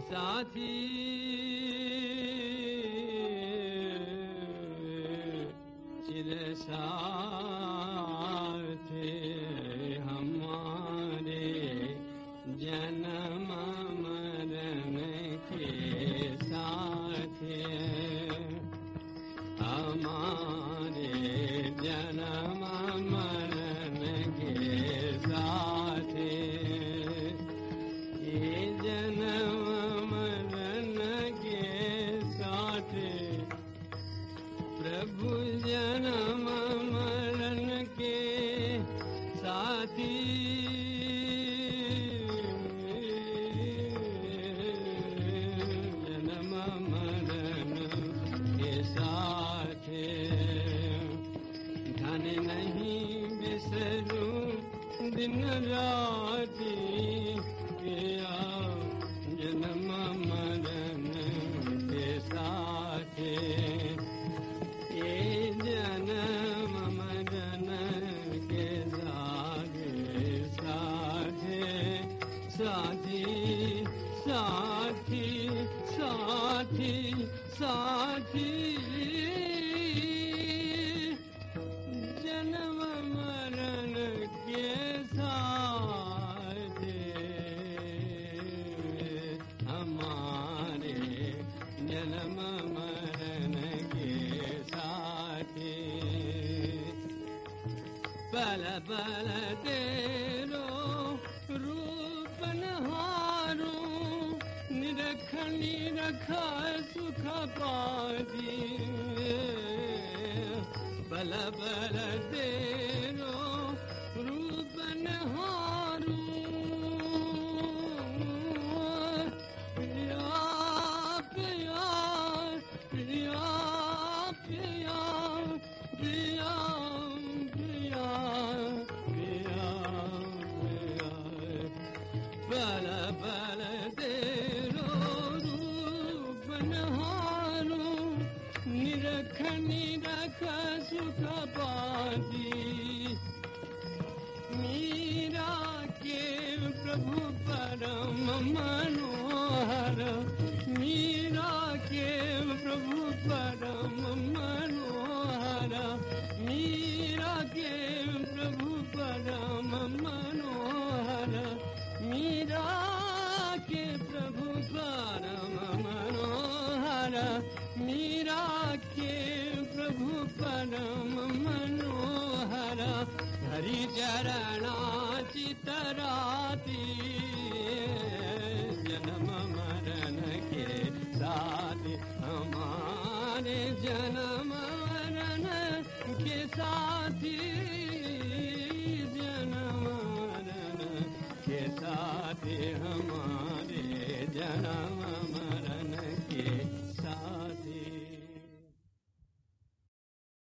साथी चिर साथ हमारे जन्म मरण के साथ हमारे जन्म मरण के साथ ये जन्म मरण के साथ प्रभु जन्म मरण के साथी जन्म मरण के साथ धन नहीं बिसरूं दिन राति किया जन्म मरण के साथ ये जन्म मरण के साथ साथी साथी साथी साथी जन्म मरण के साथ हमारे जन्म मरण के साथ पल पल तेरो रूप नहारूं निरख निरख सुख पादी पल पल तेरो रूप नहारूं प्रिया प्रिया प्रिया प्रिया प्रिया प्रिया प्रिया पल पल तेरो रूप नहारूं निरख निरख सुख पाती मीरा के प्रभु परम मनोहर मीरा के प्रभु परम मनोहर मीरा के प्रभु परम मनोहर मीरा के प्रभु परम मनोहर मीरा के प्रभु परम मनोहर हरि चरणा चितराती जन्म मरण के साथ हमारे जन्म मरण के साथी जन्म मरण के साथ हमारे जन्म मरण के साथी